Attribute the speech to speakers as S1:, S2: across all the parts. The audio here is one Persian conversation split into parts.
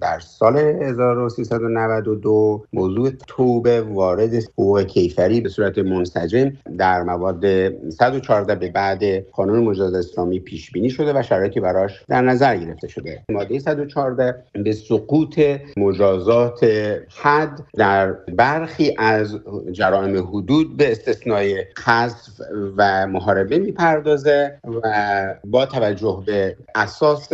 S1: در سال 1392 موضوع توبه وارد حقوق کیفری به صورت منسجم در مواد 114 به بعد قانون مجازات اسلامی پیش بینی شده و شرایطی براش در نظر گرفته شده. ماده 114 به سقوط مجازات حد در برخی از جرائم حدود به استثنای قذف و محاربه میپردازه و با توجه به اساس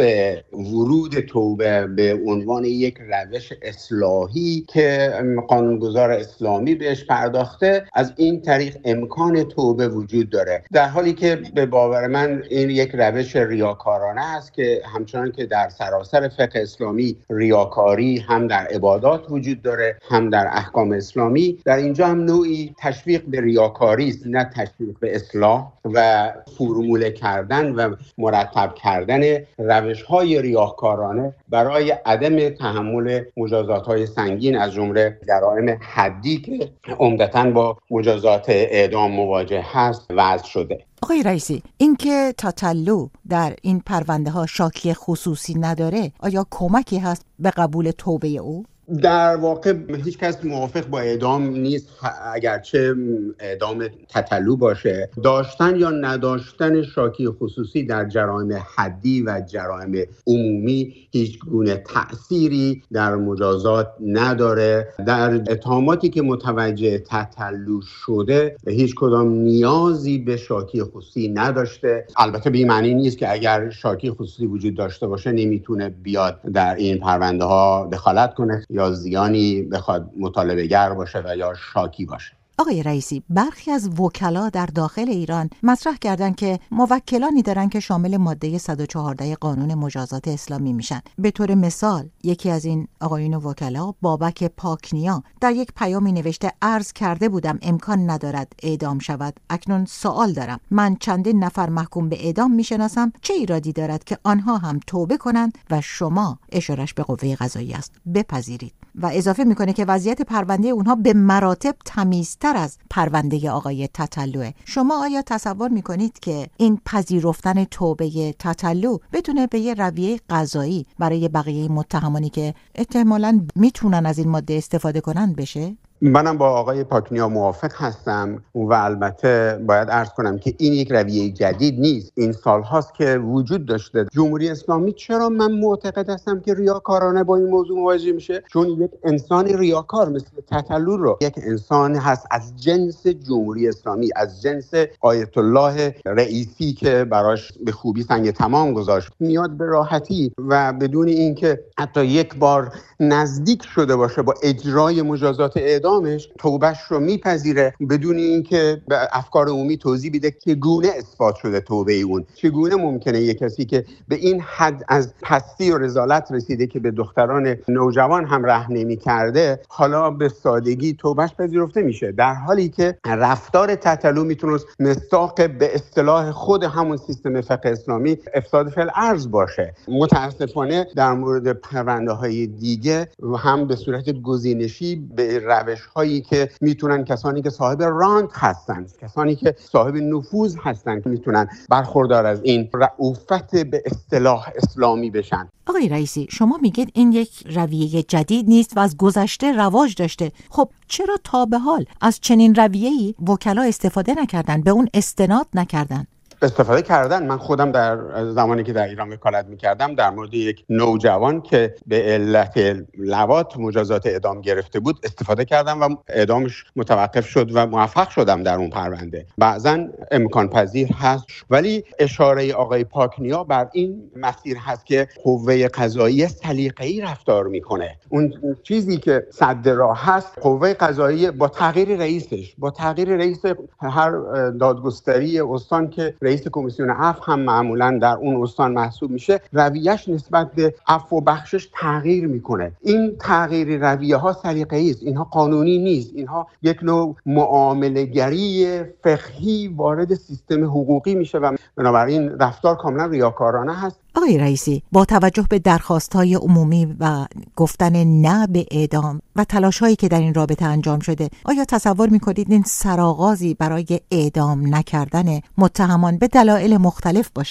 S1: ورود توبه به عنوان یک روش اصلاحی که قانونگذار اسلامی بهش پرداخته، از این طریق امکان توبه وجود داره، در حالی که به باور من این یک روش ریاکارانه است که همچنان که در سراسر فقه اسلامی ریاکاری هم در عبادات وجود داره هم در احکام اسلامی، در اینجا هم نوعی تشویق به ریاکاری است، نه تشویق به اصلاح و فرموله کردن و مرتب کردن روش‌های ریاکارانه برای عدم تحمل مجازات‌های سنگین از جمله جرائم حدی که عمدتاً با مجازات اعدام مواجه هست وضع شده.
S2: آقای رئیسی، اینکه تاتلو در این پرونده ها شاکی خصوصی نداره، آیا کمکی هست به قبول توبه او؟
S1: در واقع هیچ کس موافق با اعدام نیست، اگرچه اعدام تتلو باشه. داشتن یا نداشتن شاکی خصوصی در جرائم حدی و جرائم عمومی هیچ گونه تأثیری در مجازات نداره. در اتهاماتی که متوجه تتلو شده هیچ کدام نیازی به شاکی خصوصی نداشته. البته به این معنی نیست که اگر شاکی خصوصی وجود داشته باشه نمیتونه بیاد در این پرونده ها دخالت کنه یا زیانی بخواد مطالبه گر باشه و یا شاکی باشه.
S2: آقای رئیسی، برخی از وکلا در داخل ایران مطرح کردن که موکلانی دارن که شامل ماده 114 قانون مجازات اسلامی میشن. به طور مثال یکی از این آقایون وکلا، بابک پاکنیا، در یک پیامی نوشته عرض کرده بودم امکان ندارد اعدام شود. اکنون سوال دارم، من چندین نفر محکوم به اعدام میشناسم، چه ایرادی دارد که آنها هم توبه کنند و شما، اشارش به قوه قضاییه است، بپذیرید؟ و اضافه میکنه که وضعیت پرونده اونها به مراتب تمیزتر از پرونده آقای تتلوه. شما آیا تصور میکنید که این پذیرفتن توبه تتلو بتونه به یه رویه قضایی برای بقیه متهمانی که احتمالاً میتونن از این ماده استفاده کنن بشه؟
S1: منم با آقای پاکنیا موافق هستم و البته باید عرض کنم که این یک رویه جدید نیست. این سال هاست که وجود داشته. جمهوری اسلامی چرا من معتقد هستم که ریاکارانه با این موضوع مواجه میشه؟ چون یک انسان ریاکار مثل تتلو رو، یک انسان هست از جنس جمهوری اسلامی، از جنس آیت الله رئیسی که براش به خوبی سنگ تمام گذاشت، میاد به راحتی و بدون اینکه حتی یک بار نزدیک شده باشه با اجرای مجازات اعدامش، توبهش رو میپذیره بدون اینکه به افکار عمومی توضیح بده که گونه اثبات شده توبه اون. چگونه ممکنه یک کسی که به این حد از پستی و رذالت رسیده که به دختران نوجوان هم رحم نمی‌کرده، حالا به سادگی توبهش پذیرفته میشه، در حالی که رفتار تتلو میتونه مصداق به اصطلاح خود همون سیستم فقه اسلامی افساد فی الارض باشه. متاسفانه در مورد پرونده‌های دیگه هم به صورت گزینشی به روش‌هایی که میتونن کسانی که صاحب رانت هستن، کسانی که صاحب نفوذ هستن که میتونن برخوردار از این رأفت به اصطلاح اسلامی بشن.
S2: آقای رئیسی، شما میگید این یک رویه جدید نیست و از گذشته رواج داشته. خب چرا تا به حال از چنین رویه‌ای وکلا استفاده نکردن، به اون استناد نکردن؟
S1: استفاده کردن. من خودم در زمانی که در ایران وکالت می‌کردم در مورد یک نوجوان که به علت لواط مجازات اعدام گرفته بود استفاده کردم و اعدامش متوقف شد و موفق شدم در اون پرونده. بعضا امکان پذیر هست، ولی اشاره آقای پاکنیا بر این مسیر هست که قوه قضاییه سلیقه‌ای رفتار میکنه. اون چیزی که صد راه هست، قوه قضاییه با تغییر رئیسش، با تغییر رئیس هر دادگستری استان که رئیس کمیسیون عفو هم معمولا در اون استان محسوب میشه، رویش نسبت به عفو و بخشش تغییر میکنه. این تغییر رویه ها سلیقه‌ای است، اینها قانونی نیست، اینها یک نوع معامله گری فقهی وارد سیستم حقوقی میشه و بنابراین رفتار کاملا ریاکارانه هست.
S2: آقای رئیسی، با توجه به درخواست‌های عمومی و گفتن نه به اعدام و تلاش‌هایی که در این رابطه انجام شده، آیا تصور می‌کنید این سرآغازی برای اعدام نکردن متهمان به دلایل مختلف باشه؟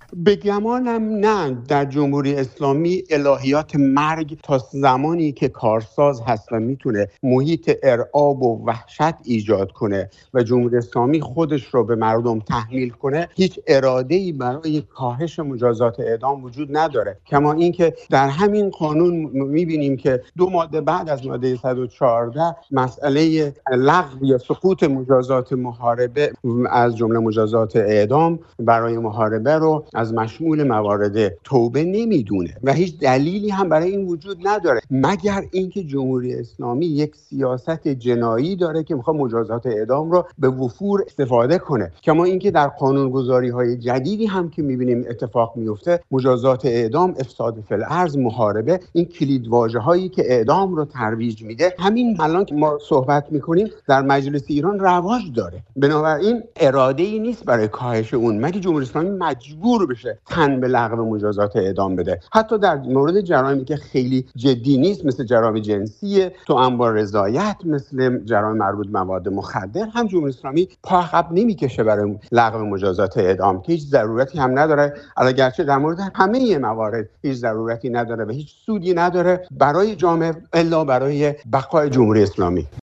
S1: به گمانم نه. در جمهوری اسلامی الهیات مرگ تا زمانی که کارساز هست و میتونه محیط ارعاب و وحشت ایجاد کنه و جمهوری اسلامی خودش رو به مردم تحمیل کنه، هیچ اراده‌ای برای کاهش مجازات اعدام وجود نداره. کما اینکه در همین قانون میبینیم که 2 ماده بعد از ماده 114 مسئله لغو یا سقوط مجازات محاربه از جمله مجازات اعدام برای محاربه رو از مشمول موارد توبه نمیدونه و هیچ دلیلی هم برای این وجود نداره، مگر اینکه جمهوری اسلامی یک سیاست جنایی داره که میخواد مجازات اعدام رو به وفور استفاده کنه. کما اینکه در قانونگذاری‌های جدیدی هم که میبینیم اتفاق میفته، مجازات اعدام، افساد فی الارض، محاربه، این کلیدواژه‌هایی که اعدام رو ترویج میده، همین الان که ما صحبت میکنیم در مجلس ایران رواج داره. بنابراین اراده‌ای نیست برای کاهش اون، مگه جمهوری اسلامی مجبور بشه تن به لغو مجازات اعدام بده. حتی در مورد جرایمی که خیلی جدی نیست مثل جرایم جنسی، توأم با رضایت، مثل جرایم مربوط به مواد مخدر، هم جمهوری اسلامی پا عقب نمیکشه برای لغو مجازات اعدام که هیچ ضرورتی هم نداره، اگرچه در مورد همه موارد هیچ ضرورتی نداره و هیچ سودی نداره برای جامعه الا برای بقای جمهوری اسلامی.